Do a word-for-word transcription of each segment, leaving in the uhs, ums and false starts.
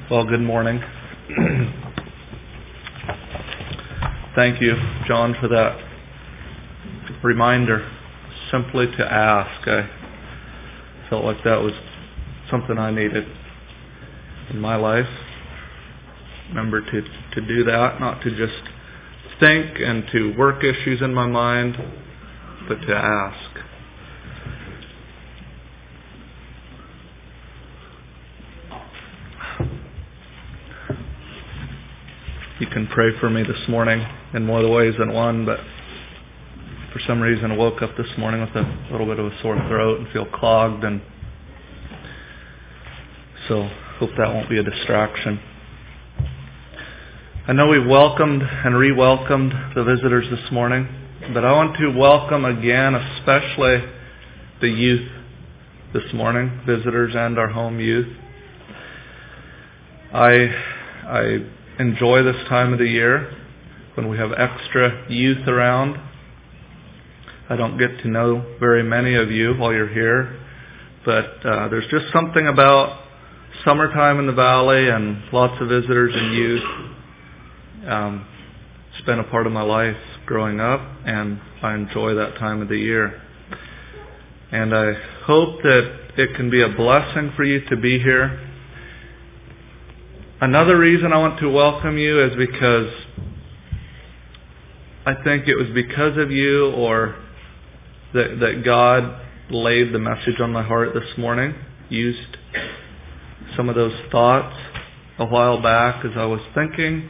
Well, good morning. Thank you, John, for that reminder. Simply to ask. I felt like that was something I needed in my life. Remember to, to do that, not to just think and to work issues in my mind, but to ask. You can pray for me this morning in more ways than one, but for some reason I woke up this morning with a little bit of a sore throat and feel clogged, and so hope that won't be a distraction. I know we've welcomed and re-welcomed the visitors this morning, but I want to welcome again especially the youth this morning, visitors and our home youth. I I enjoy this time of the year when we have extra youth around. I don't get to know very many of you while you're here, but uh, there's just something about summertime in the valley and lots of visitors and youth. Um, it's been a part of my life growing up, and I enjoy that time of the year. And I hope that it can be a blessing for you to be here. Another reason I want to welcome you is because I think it was because of you or that, that God laid the message on my heart this morning, used some of those thoughts a while back as I was thinking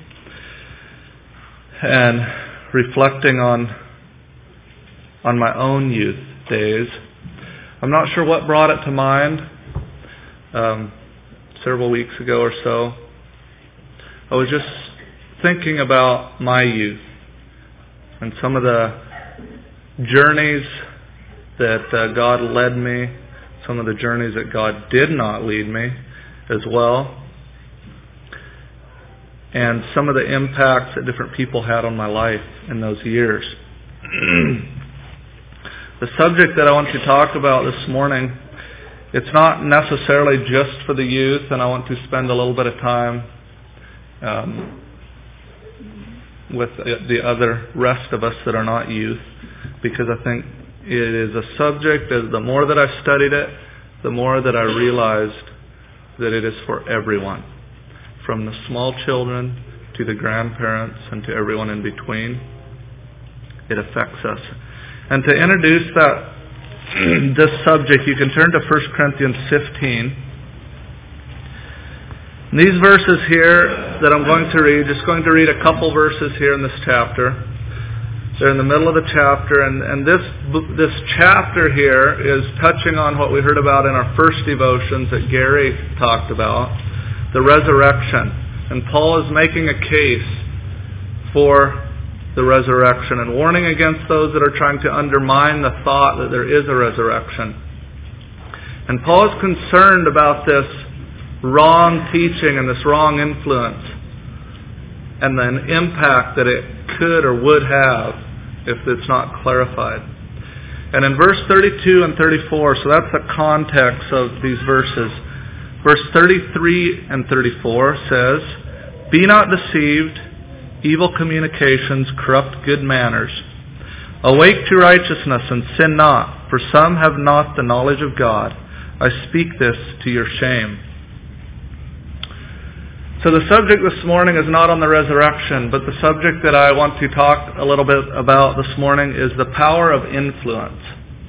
and reflecting on on my own youth days. I'm not sure what brought it to mind um, several weeks ago or so. I was just thinking about my youth and some of the journeys that uh, God led me, some of the journeys that God did not lead me as well, and some of the impacts that different people had on my life in those years. The subject that I want to talk about this morning, it's not necessarily just for the youth, and I want to spend a little bit of time Um, with the other rest of us that are not youth, because I think it is a subject that the more that I've studied it, the more that I realized that it is for everyone, from the small children to the grandparents and to everyone in between. It affects us. And to introduce that this subject, you can turn to First Corinthians fifteen. These verses here that I'm going to read, just going to read a couple verses here in this chapter. They're in the middle of the chapter, and, and this this chapter here is touching on what we heard about in our first devotions that Gary talked about, the resurrection. And Paul is making a case for the resurrection and warning against those that are trying to undermine the thought that there is a resurrection. And Paul is concerned about this wrong teaching and this wrong influence and the impact that it could or would have if it's not clarified. And in verse thirty-two and thirty-four, so that's the context of these verses. Verse thirty-three and thirty-four says, "Be not deceived, evil communications corrupt good manners. Awake to righteousness and sin not, for some have not the knowledge of God. I speak this to your shame." So the subject this morning is not on the resurrection, but the subject that I want to talk a little bit about this morning is the power of influence.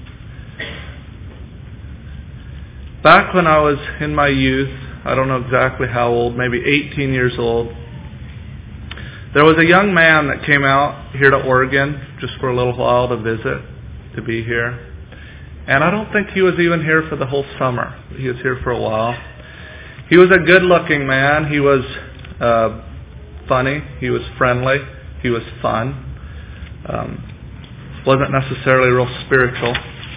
Back when I was in my youth, I don't know exactly how old, maybe eighteen years old, there was a young man that came out here to Oregon just for a little while to visit, to be here. And I don't think he was even here for the whole summer. He was here for a while. He was a good-looking man. He was uh, funny. He was friendly. He was fun. Um, wasn't necessarily real spiritual.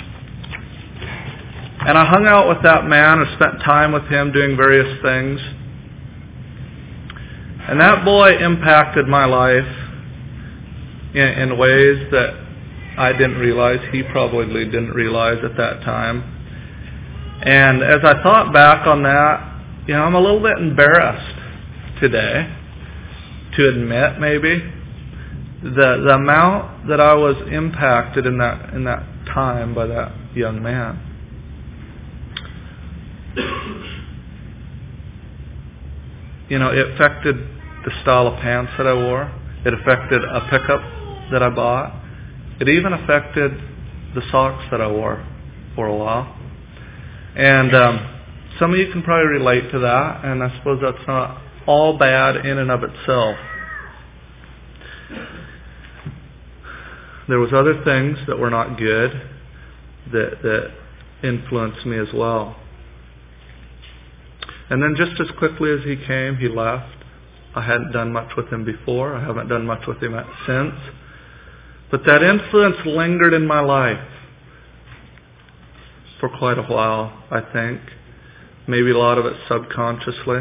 And I hung out with that man and spent time with him doing various things. And that boy impacted my life in, in ways that I didn't realize. He probably didn't realize at that time. And as I thought back on that, you know, I'm a little bit embarrassed today to admit maybe the the amount that I was impacted in that in that time by that young man. You know, it affected the style of pants that I wore. It affected a pickup that I bought. It even affected the socks that I wore for a while. And um, some of you can probably relate to that, and I suppose that's not all bad in and of itself. There was other things that were not good that, that influenced me as well. And then just as quickly as he came, he left. I hadn't done much with him before. I haven't done much with him since. But that influence lingered in my life for quite a while, I think. Maybe a lot of it subconsciously.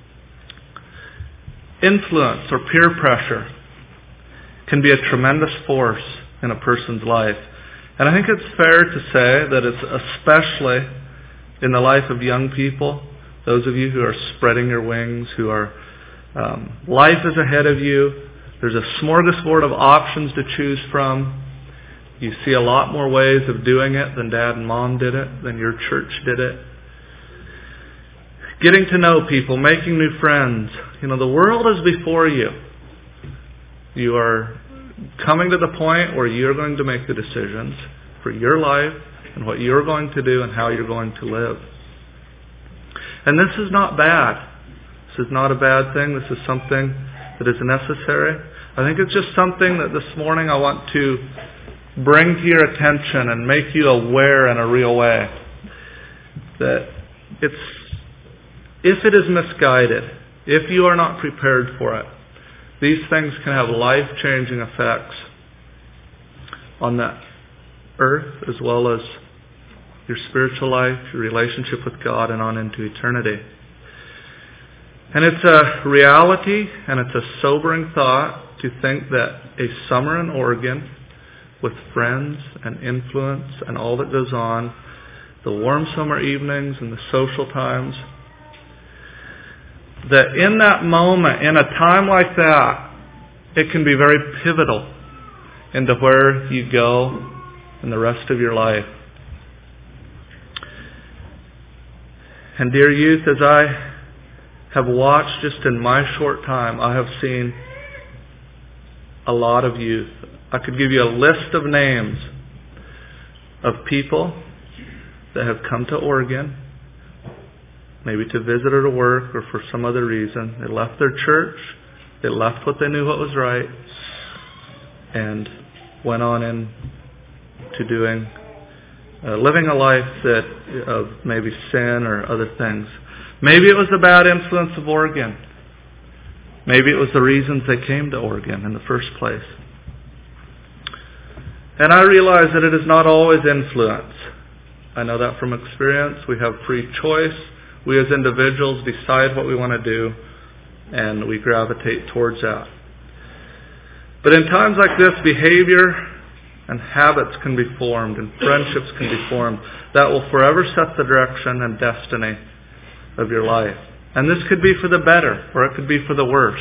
Influence or peer pressure can be a tremendous force in a person's life. And I think it's fair to say that it's especially in the life of young people, those of you who are spreading your wings, who are, um, life is ahead of you. There's a smorgasbord of options to choose from. You see a lot more ways of doing it than Dad and Mom did it, than your church did it. Getting to know people, making new friends. You know, the world is before you. You are coming to the point where you're going to make the decisions for your life and what you're going to do and how you're going to live. And this is not bad. This is not a bad thing. This is something that is necessary. I think it's just something that this morning I want to bring to your attention and make you aware in a real way. That it's, if it is misguided, if you are not prepared for it, these things can have life-changing effects on the earth as well as your spiritual life, your relationship with God, and on into eternity. And it's a reality and it's a sobering thought to think that a summer in Oregon with friends and influence and all that goes on, the warm summer evenings and the social times, that in that moment, in a time like that, it can be very pivotal into where you go in the rest of your life. And dear youth, as I have watched just in my short time, I have seen a lot of youth. I could give you a list of names of people that have come to Oregon, maybe to visit or to work or for some other reason. They left their church, they left what they knew what was right, and went on in to doing, uh, living a life that of maybe sin or other things. Maybe it was the bad influence of Oregon. Maybe it was the reasons they came to Oregon in the first place. And I realize that it is not always influence. I know that from experience. We have free choice. We as individuals decide what we want to do, and we gravitate towards that. But in times like this, behavior and habits can be formed, and friendships can be formed that will forever set the direction and destiny of your life. And this could be for the better, or it could be for the worse.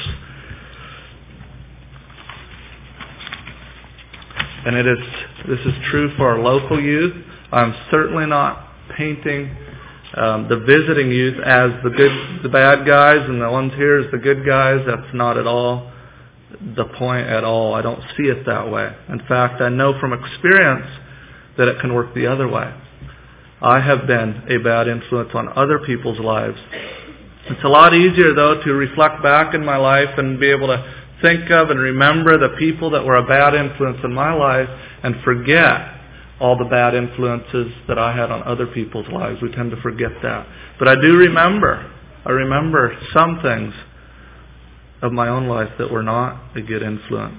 And it is this is true for our local youth. I'm certainly not painting um, the visiting youth as the good, the bad guys, and the ones here as the good guys. That's not at all the point at all. I don't see it that way. In fact, I know from experience that it can work the other way. I have been a bad influence on other people's lives. It's a lot easier, though, to reflect back in my life and be able to think of and remember the people that were a bad influence in my life and forget all the bad influences that I had on other people's lives. We tend to forget that. But I do remember. I remember some things of my own life that were not a good influence.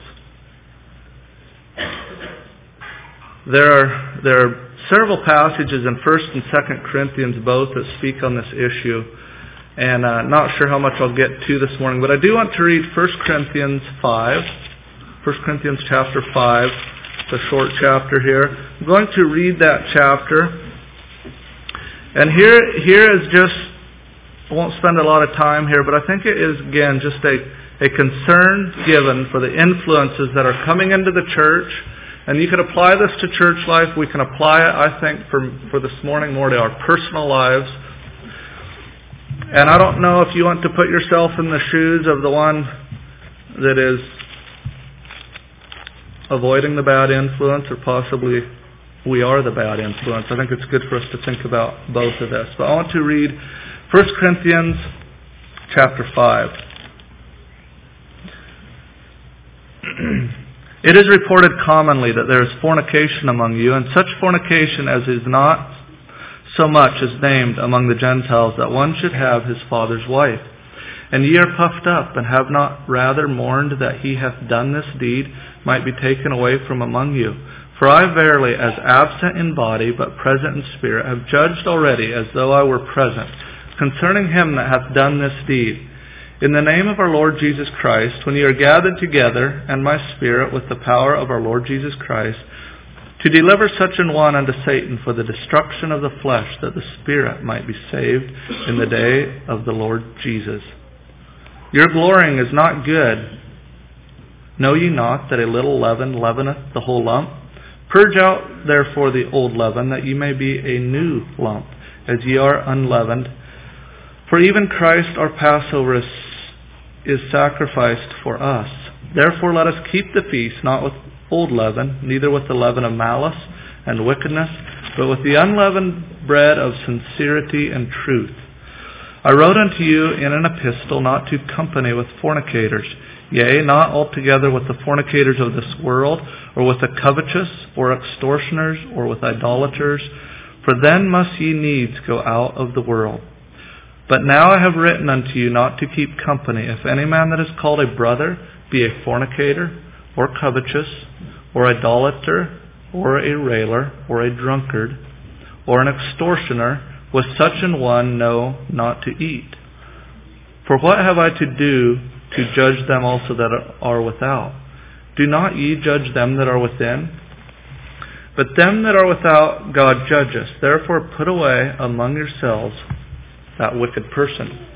There are, there are several passages in First and Second Corinthians both that speak on this issue. And uh, not sure how much I'll get to this morning, but I do want to read First Corinthians five. First Corinthians chapter five. It's a short chapter here. I'm going to read that chapter. And here, here is just I won't spend a lot of time here, but I think it is, again, just a, a concern given for the influences that are coming into the church. And you can apply this to church life. We can apply it, I think, for, for this morning more to our personal lives. And I don't know if you want to put yourself in the shoes of the one that is avoiding the bad influence, or possibly we are the bad influence. I think it's good for us to think about both of this. But I want to read First Corinthians chapter five. It is reported commonly that there is fornication among you, and such fornication as is not so much as named among the Gentiles, that one should have his father's wife. And ye are puffed up, and have not rather mourned that he hath done this deed might be taken away from among you. For I verily, as absent in body, but present in spirit, have judged already, as though I were present, concerning him that hath done this deed. In the name of our Lord Jesus Christ, when ye are gathered together, and my spirit with the power of our Lord Jesus Christ, to deliver such an one unto Satan for the destruction of the flesh, that the spirit might be saved in the day of the Lord Jesus. Your glorying is not good. Know ye not that a little leaven leaveneth the whole lump? Purge out therefore the old leaven, that ye may be a new lump, as ye are unleavened. For even Christ our Passover is, is sacrificed for us. Therefore let us keep the feast, not with old leaven, neither with the leaven of malice and wickedness, but with the unleavened bread of sincerity and truth. I wrote unto you in an epistle not to company with fornicators, yea, not altogether with the fornicators of this world, or with the covetous, or extortioners, or with idolaters, for then must ye needs go out of the world. But now I have written unto you not to keep company, if any man that is called a brother be a fornicator, or covetous, or idolater, or a railer, or a drunkard, or an extortioner, with such an one know not to eat. For what have I to do to judge them also that are without? Do not ye judge them that are within? But them that are without God judgeth. Therefore put away among yourselves that wicked person.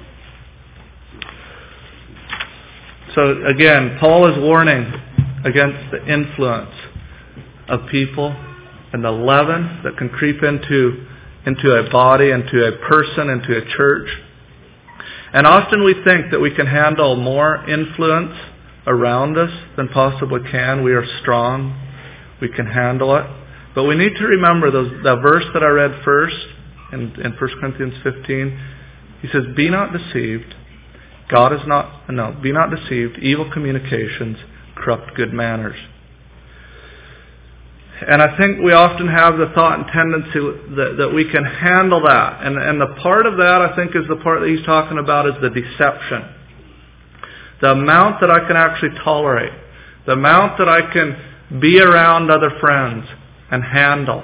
So again, Paul is warning against the influence of people and the leaven that can creep into, into a body, into a person, into a church. And often we think that we can handle more influence around us than possibly can. We are strong. We can handle it. But we need to remember those, the verse that I read first in, in First Corinthians fifteen. He says, be not deceived. God is not, no, be not deceived. Evil communications corrupt good manners. And I think we often have the thought and tendency that, that we can handle that. And, and the part of that, I think, is the part that he's talking about is the deception. The amount that I can actually tolerate. The amount that I can be around other friends and handle.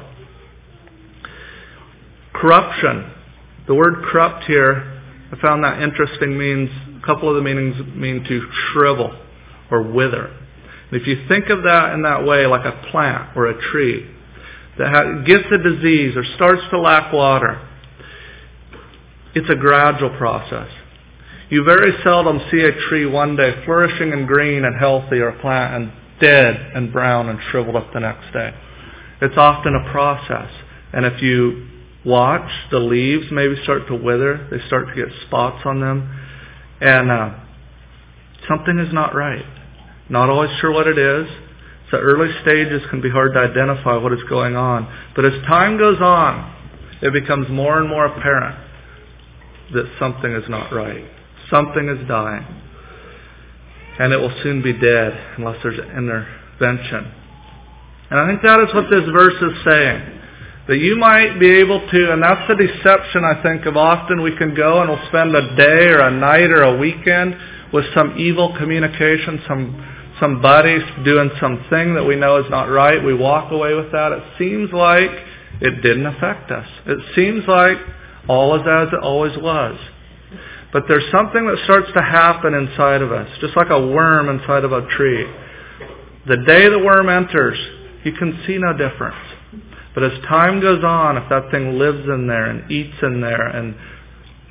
Corruption. The word corrupt here, I found that interesting, means, a couple of the meanings mean to shrivel or wither. If you think of that in that way, like a plant or a tree that gets a disease or starts to lack water, it's a gradual process. You very seldom see a tree one day flourishing and green and healthy, or a plant and dead and brown and shriveled up the next day. It's often a process. And if you watch, the leaves maybe start to wither. They start to get spots on them. And uh, something is not right. Not always sure what it is. The early stages can be hard to identify what is going on. But as time goes on, it becomes more and more apparent that something is not right. Something is dying. And it will soon be dead unless there's intervention. And I think that is what this verse is saying. That you might be able to, and that's the deception I think of often. We can go and we'll spend a day or a night or a weekend with some evil communication, some somebody doing something that we know is not right. We walk away with that. It seems like it didn't affect us. It seems like all is as it always was. But there's something that starts to happen inside of us, just like a worm inside of a tree. The day the worm enters, you can see no difference. But as time goes on, if that thing lives in there and eats in there and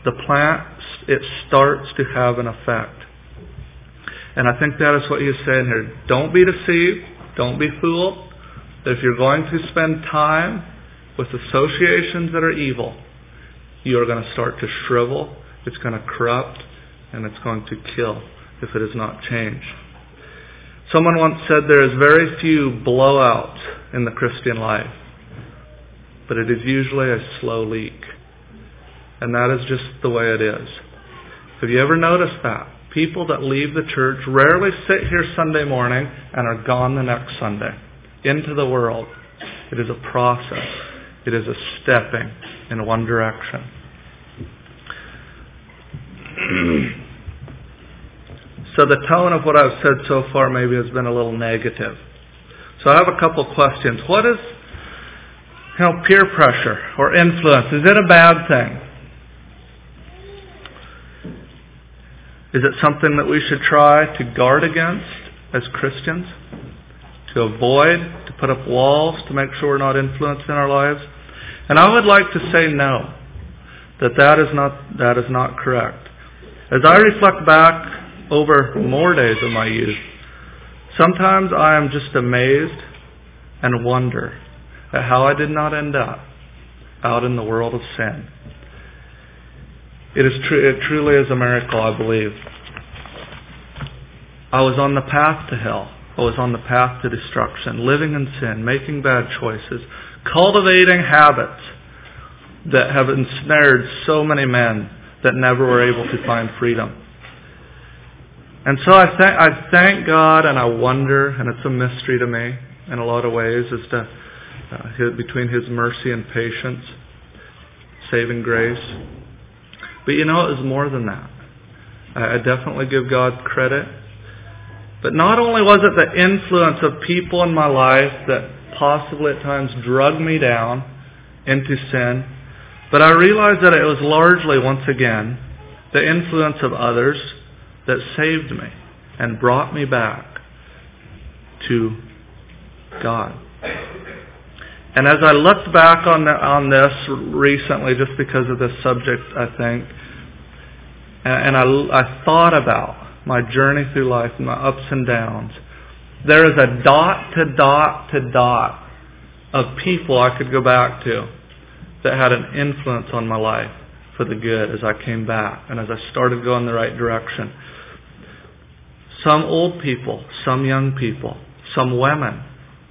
the plant, it starts to have an effect. And I think that is what he's saying here. Don't be deceived. Don't be fooled. If you're going to spend time with associations that are evil, you are going to start to shrivel. It's going to corrupt. And it's going to kill if it is not changed. Someone once said there is very few blowouts in the Christian life. But it is usually a slow leak. And that is just the way it is. Have you ever noticed that? People that leave the church rarely sit here Sunday morning and are gone the next Sunday into the world. It is a process. It is a stepping in one direction. So the tone of what I've said so far maybe has been a little negative. So I have a couple questions. What is, you know, peer pressure or influence? Is it a bad thing? Is it something that we should try to guard against as Christians? To avoid, to put up walls, to make sure we're not influenced in our lives? And I would like to say no, that that is not, that is not correct. As I reflect back over more days of my youth, sometimes I am just amazed and wonder at how I did not end up out in the world of sin. It is true. It truly is a miracle, I believe. I was on the path to hell. I was on the path to destruction, living in sin, making bad choices, cultivating habits that have ensnared so many men that never were able to find freedom. And so I, th- I thank God, and I wonder, and it's a mystery to me in a lot of ways, as to uh, his, between His mercy and patience, saving grace. But you know, it was more than that. I definitely give God credit. But not only was it the influence of people in my life that possibly at times drug me down into sin, but I realized that it was largely, once again, the influence of others that saved me and brought me back to God. And as I looked back on the, on this recently, just because of this subject, I think, and, and I, I thought about my journey through life and my ups and downs, there is a dot to dot to dot of people I could go back to that had an influence on my life for the good as I came back and as I started going the right direction. Some old people, some young people, some women,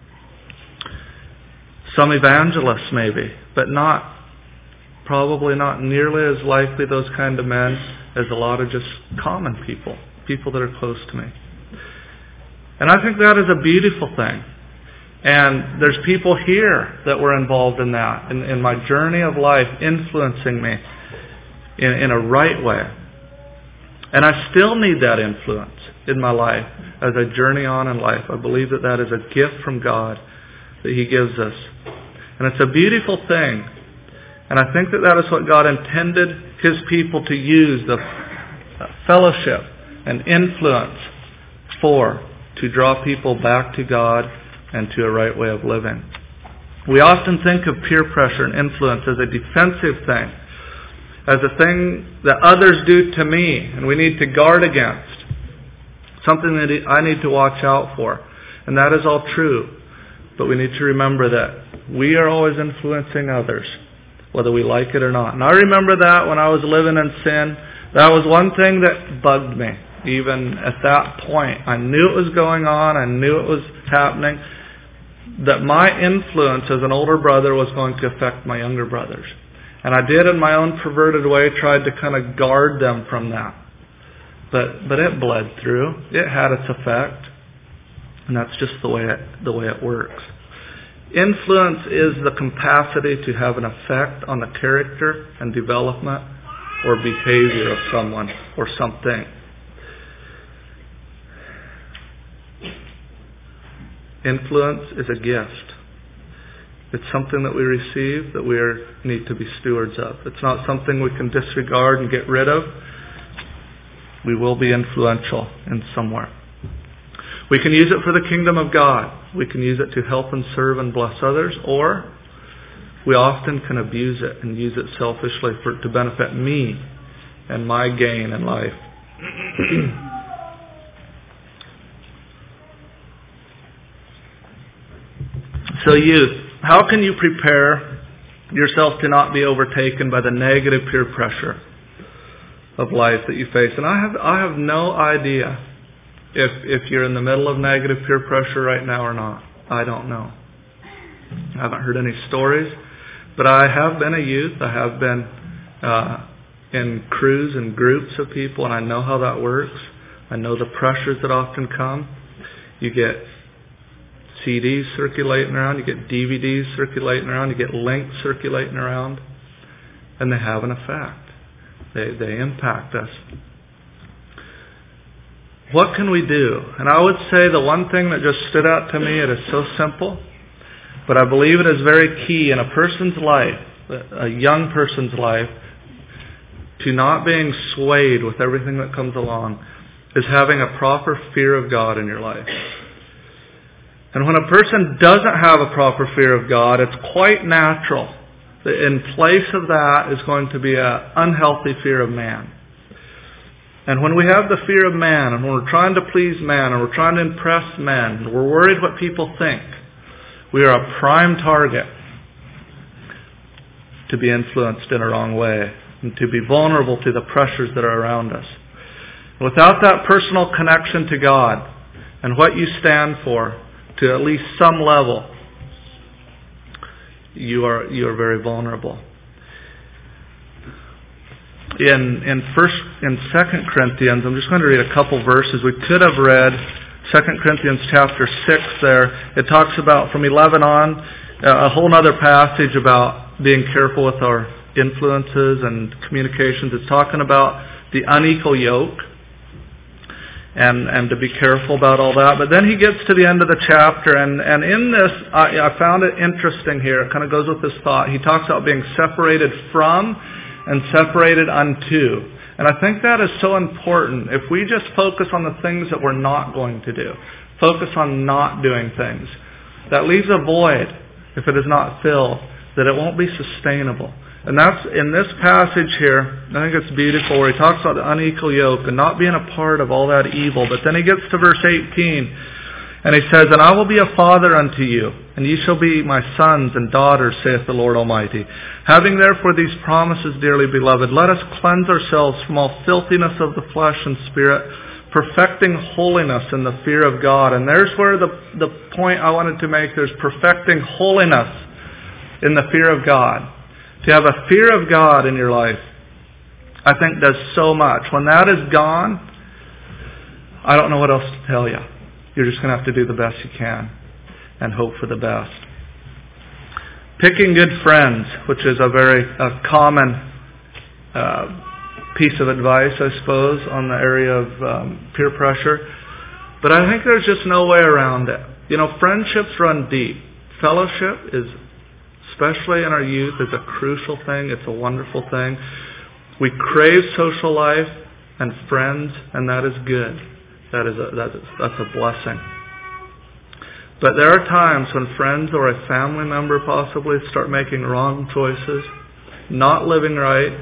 some evangelists maybe, but not, probably not nearly as likely those kind of men as a lot of just common people, people that are close to me. And I think that is a beautiful thing. And there's people here that were involved in that, in, in my journey of life, influencing me in, in a right way. And I still need that influence in my life as I journey on in life. I believe that that is a gift from God that He gives us. And it's a beautiful thing. And I think that that is what God intended His people to use, the fellowship and influence for, to draw people back to God and to a right way of living. We often think of peer pressure and influence as a defensive thing, as a thing that others do to me and we need to guard against, something that I need to watch out for. And that is all true. But we need to remember that we are always influencing others, whether we like it or not. And I remember that when I was living in sin, that was one thing that bugged me. Even at that point, I knew it was going on, I knew it was happening, that my influence as an older brother was going to affect my younger brothers. And I did, in my own perverted way, tried to kind of guard them from that. But but it bled through. It had its effect. And that's just the way it, the way it works. Influence is the capacity to have an effect on the character and development or behavior of someone or something. Influence is a gift. It's something that we receive that we are, need to be stewards of. It's not something we can disregard and get rid of. We will be influential in somewhere. We can use it for the kingdom of God. We can use it to help and serve and bless others, or we often can abuse it and use it selfishly for to benefit me and my gain in life. So youth, how can you prepare yourself to not be overtaken by the negative peer pressure of life that you face? And I have I have no idea if if you're in the middle of negative peer pressure right now or not. I don't know. I haven't heard any stories, but I have been a youth. I have been uh, in crews and groups of people, and I know how that works. I know the pressures that often come. You get C Ds circulating around, you get D V Ds circulating around, you get links circulating around, and they have an effect. They they impact us. What can we do? And I would say the one thing that just stood out to me, it is so simple, but I believe it is very key in a person's life, a young person's life, to not being swayed with everything that comes along, is having a proper fear of God in your life. And when a person doesn't have a proper fear of God, it's quite natural that in place of that is going to be an unhealthy fear of man. And when we have the fear of man, and when we're trying to please man, and we're trying to impress men, and we're worried what people think, we are a prime target to be influenced in a wrong way, and to be vulnerable to the pressures that are around us. Without that personal connection to God, and what you stand for, to at least some level, you are you are very vulnerable. In in first in Second Corinthians, I'm just going to read a couple verses. We could have read Second Corinthians chapter six. There, it talks about from eleven on a whole other passage about being careful with our influences and communications. It's talking about the unequal yoke. And and to be careful about all that. But then he gets to the end of the chapter, and, and in this, I, I found it interesting here. It kind of goes with this thought. He talks about being separated from and separated unto. And I think that is so important. If we just focus on the things that we're not going to do, focus on not doing things, that leaves a void, if it is not filled, that it won't be sustainable. And that's in this passage here, I think it's beautiful, where he talks about the unequal yoke and not being a part of all that evil. But then he gets to verse eighteen, and he says, "And I will be a father unto you, and ye shall be my sons and daughters, saith the Lord Almighty. Having therefore these promises, dearly beloved, let us cleanse ourselves from all filthiness of the flesh and spirit, perfecting holiness in the fear of God." And there's where the, the point I wanted to make, there's perfecting holiness in the fear of God. To have a fear of God in your life, I think does so much. When that is gone, I don't know what else to tell you. You're just going to have to do the best you can and hope for the best. Picking good friends, which is a very a common uh, piece of advice, I suppose, on the area of um, peer pressure. But I think there's just no way around it. You know, friendships run deep. Fellowship is, especially in our youth, is a crucial thing. It's a wonderful thing. We crave social life and friends, and that is good. That is a, that is, that's a blessing. But there are times when friends or a family member possibly start making wrong choices, not living right.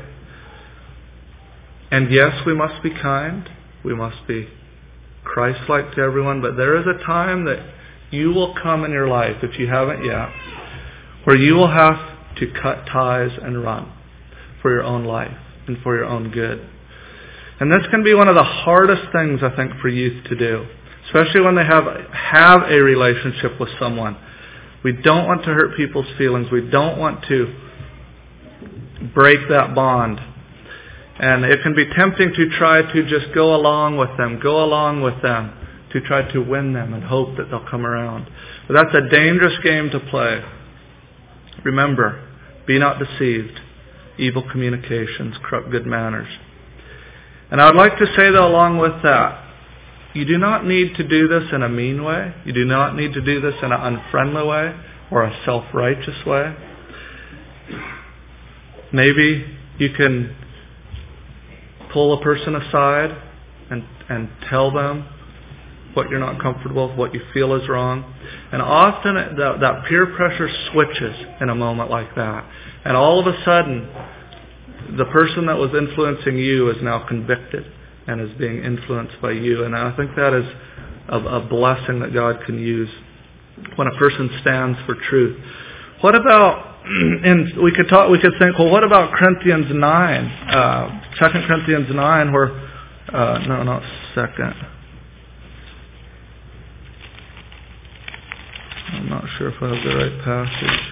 And yes, we must be kind. We must be Christ-like to everyone. But there is a time that you will come in your life, if you haven't yet, where you will have to cut ties and run for your own life and for your own good. And this can be one of the hardest things, I think, for youth to do, especially when they have have a relationship with someone. We don't want to hurt people's feelings. We don't want to break that bond. And it can be tempting to try to just go along with them, go along with them, to try to win them and hope that they'll come around. But that's a dangerous game to play. Remember, be not deceived. Evil communications corrupt good manners. And I'd like to say, though, along with that, you do not need to do this in a mean way. You do not need to do this in an unfriendly way or a self-righteous way. Maybe you can pull a person aside and, and tell them what you're not comfortable with, what you feel is wrong. And often that, that peer pressure switches in a moment like that. And all of a sudden, the person that was influencing you is now convicted and is being influenced by you. And I think that is a, a blessing that God can use when a person stands for truth. What about, and we could talk, we could think, well, what about Corinthians nine, uh, Second Corinthians nine, where, uh, no, not second. I'm not sure if I have the right passage.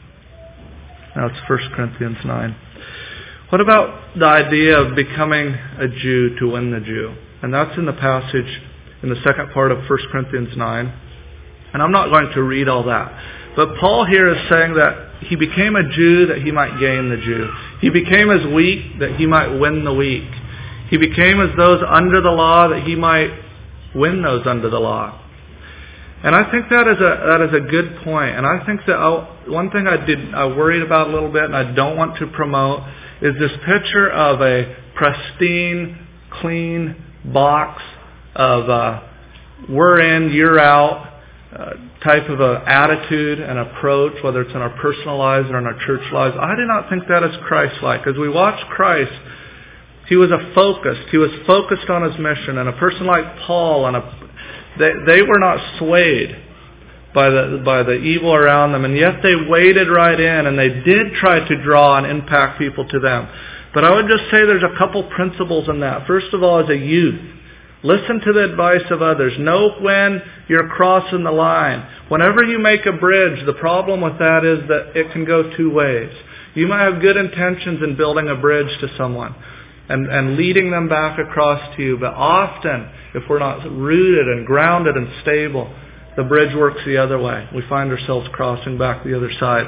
No, it's First Corinthians nine. What about the idea of becoming a Jew to win the Jew? And that's in the passage in the second part of First Corinthians nine. And I'm not going to read all that. But Paul here is saying that he became a Jew that he might gain the Jew. He became as weak that he might win the weak. He became as those under the law that he might win those under the law. And I think that is a that is a good point. And I think that I'll, one thing I did I worried about a little bit, and I don't want to promote, is this picture of a pristine, clean box of uh, we're in, you're out uh, type of a attitude and approach, whether it's in our personal lives or in our church lives. I do not think that is Christ-like. As we watch Christ, he was a focused. He was focused on his mission. And a person like Paul and a They, they were not swayed by the by the evil around them, and yet they waded right in, and they did try to draw and impact people to them. But I would just say there's a couple principles in that. First of all, as a youth, listen to the advice of others. Know when you're crossing the line. Whenever you make a bridge, the problem with that is that it can go two ways. You might have good intentions in building a bridge to someone and, and leading them back across to you, but often, if we're not rooted and grounded and stable, the bridge works the other way. We find ourselves crossing back the other side.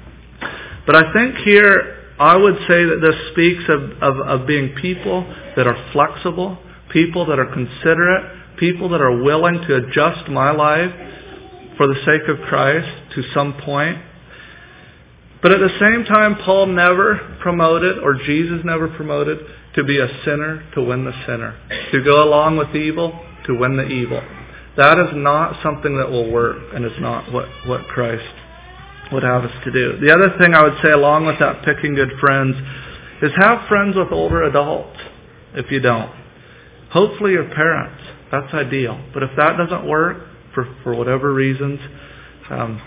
But I think here, I would say that this speaks of, of, of being people that are flexible, people that are considerate, people that are willing to adjust my life for the sake of Christ to some point. But at the same time, Paul never promoted, or Jesus never promoted, to be a sinner to win the sinner. To go along with evil to win the evil. That is not something that will work, and it's not what, what Christ would have us to do. The other thing I would say along with that picking good friends is have friends with older adults if you don't. Hopefully your parents. That's ideal. But if that doesn't work, for, for whatever reasons, um,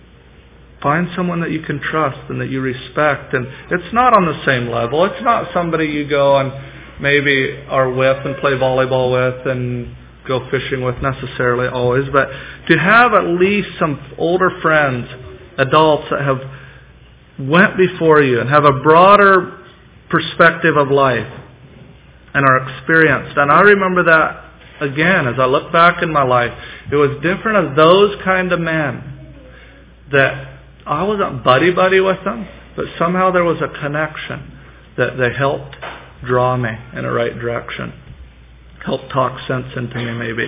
find someone that you can trust and that you respect. And it's not on the same level. It's not somebody you go and maybe are with and play volleyball with and go fishing with necessarily always. But to have at least some older friends, adults that have went before you and have a broader perspective of life and are experienced. And I remember that again as I look back in my life. It was different as those kind of men that I wasn't buddy-buddy with them, but somehow there was a connection that they helped draw me in the right direction. Helped talk sense into me maybe.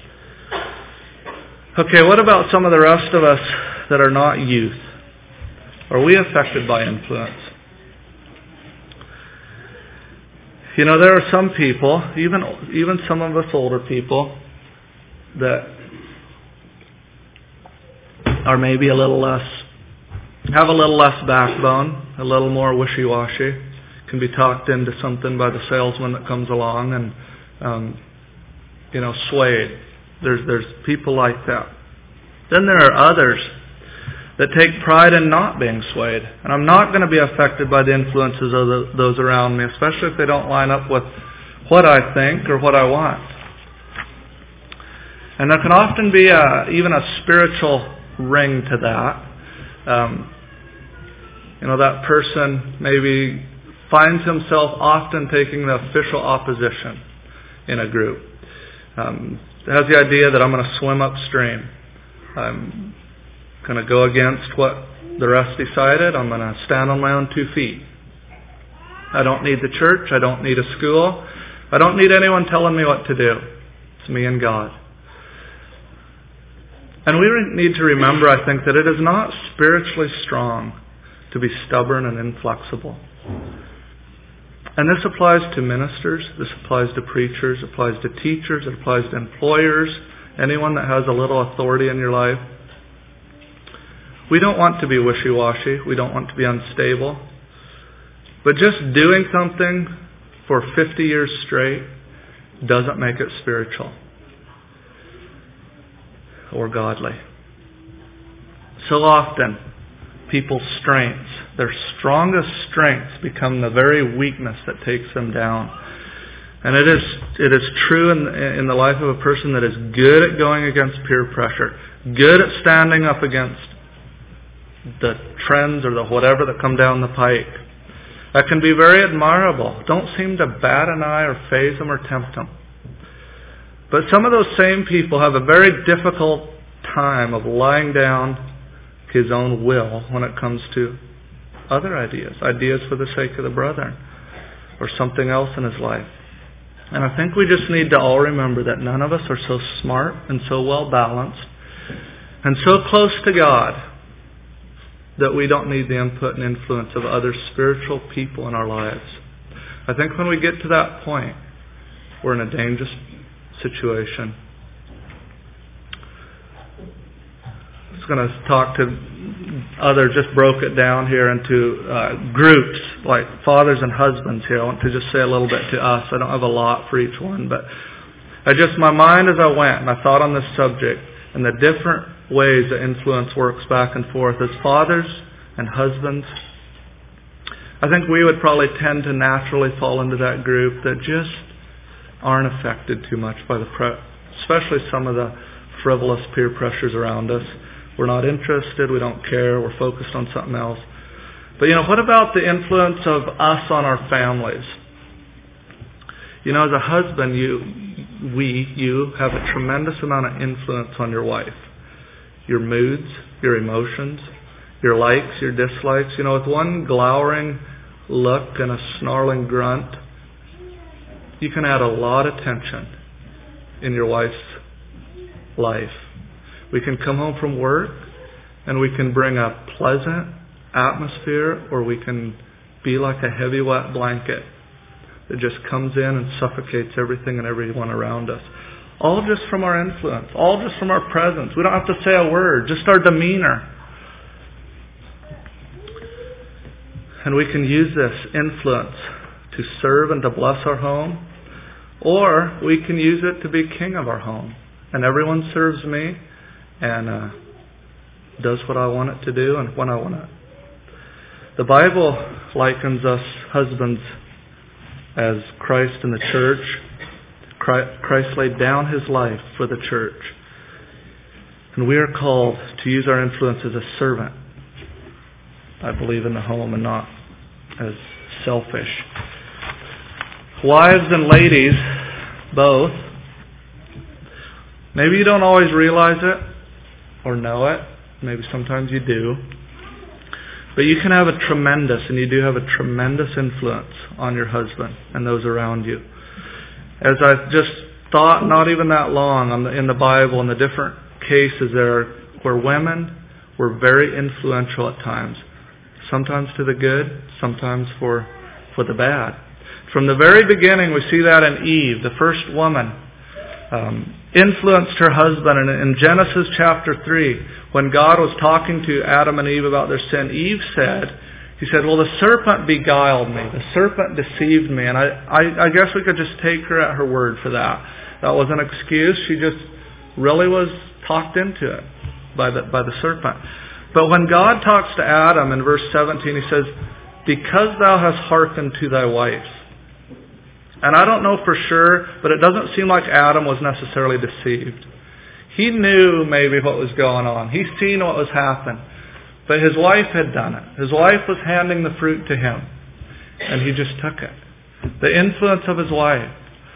Okay, what about some of the rest of us that are not youth? Are we affected by influence? You know, there are some people, even even some of us older people, that are maybe a little less, have a little less backbone, a little more wishy-washy, can be talked into something by the salesman that comes along and, um, you know, swayed. There's there's people like that. Then there are others that take pride in not being swayed. And I'm not going to be affected by the influences of the, those around me, especially if they don't line up with what I think or what I want. And there can often be a, even a spiritual ring to that. Um, you know, that person maybe finds himself often taking the official opposition in a group. Um, has the idea that I'm going to swim upstream. I'm going to go against what the rest decided. I'm going to stand on my own two feet. I don't need the church. I don't need a school. I don't need anyone telling me what to do. It's me and God. And we need to remember, I think, that it is not spiritually strong to be stubborn and inflexible. And this applies to ministers, this applies to preachers, it applies to teachers, it applies to employers, anyone that has a little authority in your life. We don't want to be wishy-washy. We don't want to be unstable. But just doing something for fifty years straight doesn't make it spiritual or godly. So often, people's strengths, their strongest strengths, become the very weakness that takes them down. And it is it is true in, in the life of a person that is good at going against peer pressure, good at standing up against the trends or the whatever that come down the pike. That can be very admirable. Don't seem to bat an eye or faze them or tempt them. But some of those same people have a very difficult time of lying down his own will when it comes to other ideas, ideas for the sake of the brethren or something else in his life. And I think we just need to all remember that none of us are so smart and so well balanced and so close to God that we don't need the input and influence of other spiritual people in our lives. I think when we get to that point, we're in a dangerous situation. I was going to talk to others, just broke it down here into uh, groups, like fathers and husbands here. I want to just say a little bit to us. I don't have a lot for each one, but I just, my mind as I went, and I thought on this subject, and the different ways that influence works back and forth as fathers and husbands. I think we would probably tend to naturally fall into that group that just aren't affected too much by the, pre- especially some of the frivolous peer pressures around us. We're not interested, we don't care, we're focused on something else. But you know, what about the influence of us on our families? You know, as a husband, you, we, you have a tremendous amount of influence on your wife. Your moods, your emotions, your likes, your dislikes. You know, with one glowering look and a snarling grunt, you can add a lot of tension in your wife's life. We can come home from work and we can bring a pleasant atmosphere, or we can be like a heavy wet blanket that just comes in and suffocates everything and everyone around us. All just from our influence. All just from our presence. We don't have to say a word. Just our demeanor. And we can use this influence to serve and to bless our home. Or we can use it to be king of our home. And everyone serves me and uh, does what I want it to do and when I want it. The Bible likens us husbands as Christ in the church. Christ laid down his life for the church. And we are called to use our influence as a servant, I believe, in the home and not as selfish. Wives and ladies, both, maybe you don't always realize it or know it. Maybe sometimes you do. But you can have a tremendous, and you do have a tremendous influence on your husband and those around you. As I just thought, not even that long, on the, in the Bible, in the different cases there where women were very influential at times. Sometimes to the good, sometimes for, for the bad. From the very beginning, we see that in Eve, the first woman, um, influenced her husband. And in Genesis chapter three, when God was talking to Adam and Eve about their sin, Eve said, He said, well, the serpent beguiled me. The serpent deceived me. And I, I, I guess we could just take her at her word for that. That was an excuse. She just really was talked into it by the, by the serpent. But when God talks to Adam in verse seventeen, He says, because thou hast hearkened to thy wife. And I don't know for sure, but it doesn't seem like Adam was necessarily deceived. He knew maybe what was going on. He's seen what was happening. But his wife had done it. His wife was handing the fruit to him. And he just took it. The influence of his wife.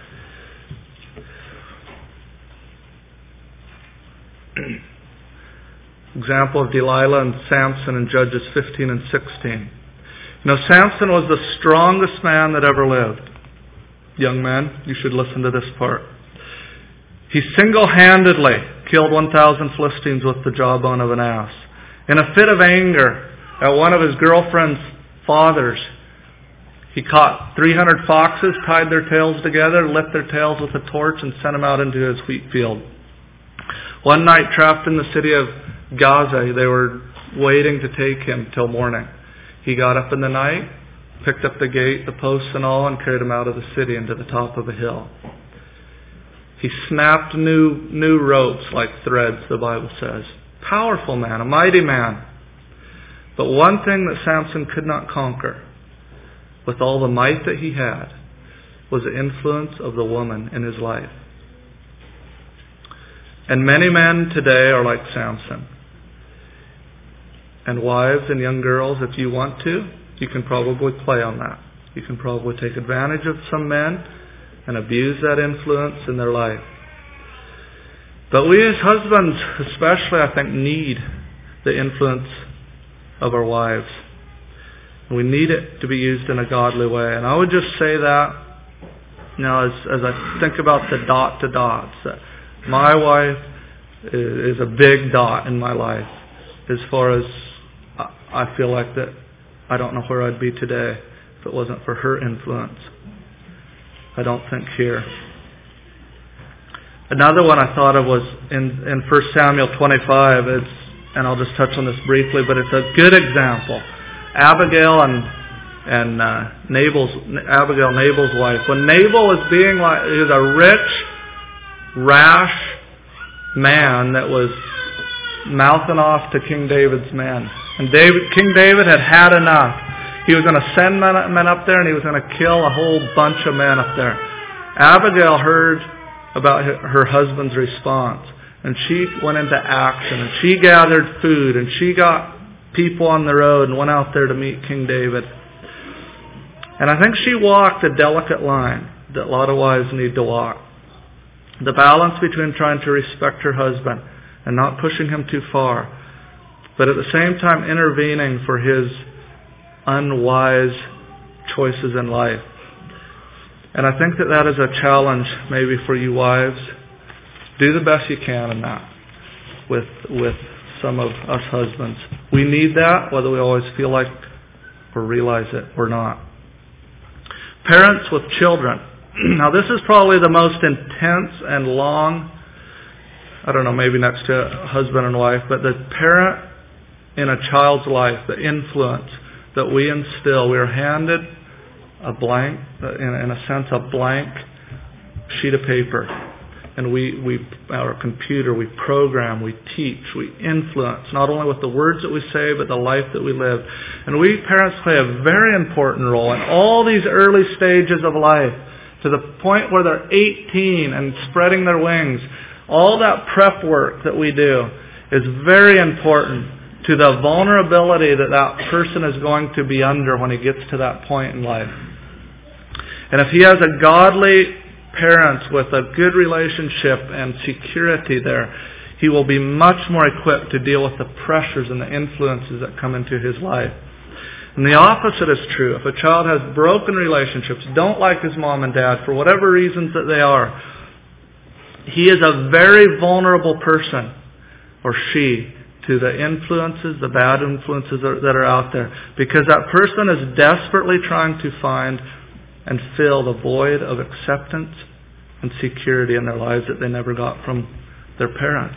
Example of Delilah and Samson in Judges fifteen and sixteen. You know, Samson was the strongest man that ever lived. Young men, you should listen to this part. He single-handedly killed one thousand Philistines with the jawbone of an ass. In a fit of anger at one of his girlfriend's fathers, he caught three hundred foxes, tied their tails together, lit their tails with a torch, and sent them out into his wheat field. One night, trapped in the city of Gaza, they were waiting to take him till morning. He got up in the night, picked up the gate, the posts and all, and carried him out of the city into the top of a hill. He snapped new, new ropes like threads, the Bible says. Powerful man, a mighty man. But one thing that Samson could not conquer, with all the might that he had, was the influence of the woman in his life. And many men today are like Samson. And wives and young girls, if you want to, you can probably play on that. You can probably take advantage of some men and abuse that influence in their life. But we as husbands especially, I think, need the influence of our wives. We need it to be used in a godly way. And I would just say that, you know, as, as I think about the dot to dots, that my wife is, is a big dot in my life as far as I feel like that I don't know where I'd be today if it wasn't for her influence. I don't think here. Another one I thought of was in, in First Samuel twenty-five. It's, and I'll just touch on this briefly, but it's a good example. Abigail and and uh, Nabal's Abigail Nabal's wife. When Nabal was being like, he was a rich, rash man that was mouthing off to King David's men, and David, King David had had enough. He was going to send men, men up there, and he was going to kill a whole bunch of men up there. Abigail heard about her husband's response, and she went into action, and she gathered food, and she got people on the road and went out there to meet King David. And I think she walked a delicate line that a lot of wives need to walk. The balance between trying to respect her husband and not pushing him too far, but at the same time intervening for his unwise choices in life. And I think that that is a challenge maybe for you wives. Do the best you can in that with with some of us husbands. We need that, whether we always feel like or realize it or not. Parents with children. Now this is probably the most intense and long, I don't know, maybe next to husband and wife, but the parent in a child's life, the influence that we instill. We are handed a blank, in a sense, a blank sheet of paper. And we, we, our computer, we program, we teach, we influence, not only with the words that we say, but the life that we live. And we parents play a very important role in all these early stages of life, to the point where they're eighteen and spreading their wings. All that prep work that we do is very important to the vulnerability that that person is going to be under when he gets to that point in life. And if he has a godly parents with a good relationship and security there, he will be much more equipped to deal with the pressures and the influences that come into his life. And the opposite is true. If a child has broken relationships, don't like his mom and dad for whatever reasons that they are, he is a very vulnerable person, or she, to the influences, the bad influences that are out there. Because that person is desperately trying to find and fill the void of acceptance and security in their lives that they never got from their parents.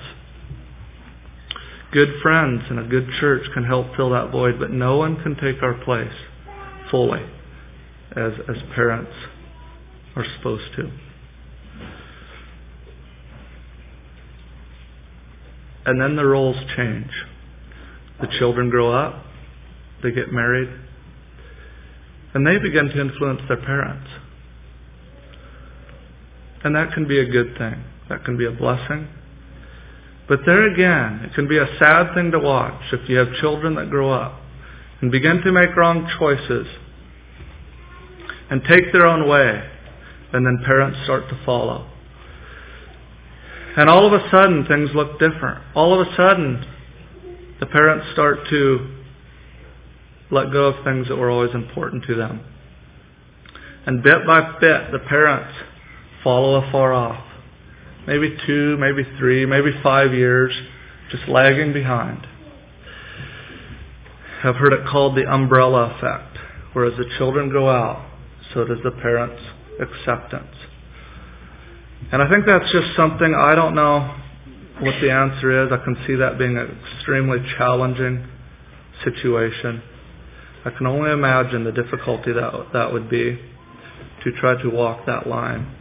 Good friends and a good church can help fill that void, but no one can take our place fully as, as parents are supposed to. And then the roles change. The children grow up, they get married, and they begin to influence their parents. And that can be a good thing. That can be a blessing. But there again, it can be a sad thing to watch if you have children that grow up and begin to make wrong choices and take their own way, and then parents start to follow. And all of a sudden, things look different. All of a sudden, the parents start to let go of things that were always important to them. And bit by bit, the parents follow afar off. Maybe two, maybe three, maybe five years, just lagging behind. I've heard it called the umbrella effect, where as the children go out, so does the parents' acceptance. And I think that's just something, I don't know what the answer is. I can see that being an extremely challenging situation. I can only imagine the difficulty that that would be to try to walk that line.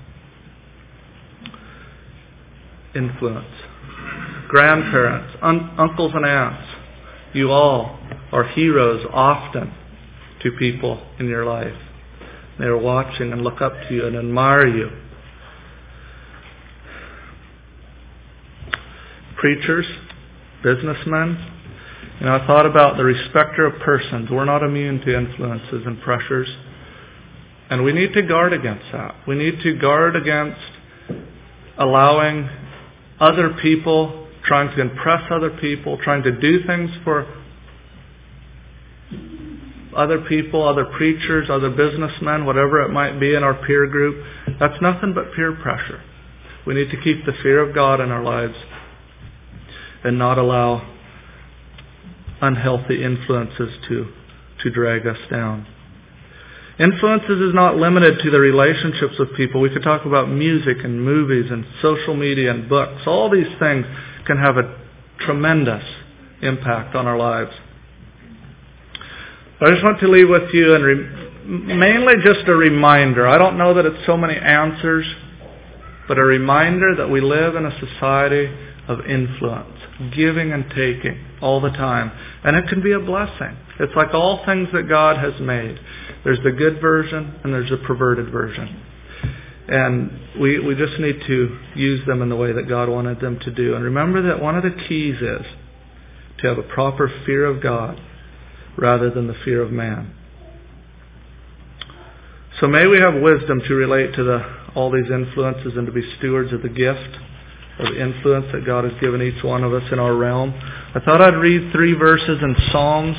Influence. Grandparents, un- uncles and aunts, you all are heroes often to people in your life. They are watching and look up to you and admire you. Preachers, businessmen. You know, I thought about the respecter of persons. We're not immune to influences and pressures. And we need to guard against that. We need to guard against allowing other people, trying to impress other people, trying to do things for other people, other preachers, other businessmen, whatever it might be in our peer group. That's nothing but peer pressure. We need to keep the fear of God in our lives and not allow unhealthy influences to, to drag us down. Influences is not limited to the relationships with people. We could talk about music and movies and social media and books. All these things can have a tremendous impact on our lives. I just want to leave with you and re- mainly just a reminder. I don't know that it's so many answers, but a reminder that we live in a society of influence, giving and taking all the time. And it can be a blessing. It's like all things that God has made. There's the good version and there's the perverted version. And we, we just need to use them in the way that God wanted them to do. And remember that one of the keys is to have a proper fear of God rather than the fear of man. So may we have wisdom to relate to the, all these influences and to be stewards of the gift of influence that God has given each one of us in our realm. I thought I'd read three verses in Psalms,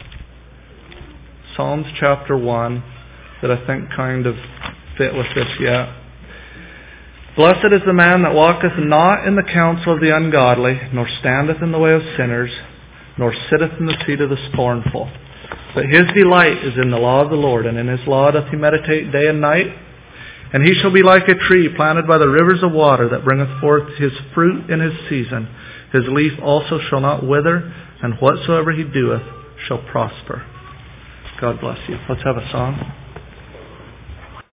Psalms chapter one, that I think kind of fit with this yet. Blessed is the man that walketh not in the counsel of the ungodly, nor standeth in the way of sinners, nor sitteth in the seat of the scornful. But his delight is in the law of the Lord, and in his law doth he meditate day and night. And he shall be like a tree planted by the rivers of water, that bringeth forth his fruit in his season. His leaf also shall not wither, and whatsoever he doeth shall prosper. God bless you. Let's have a song.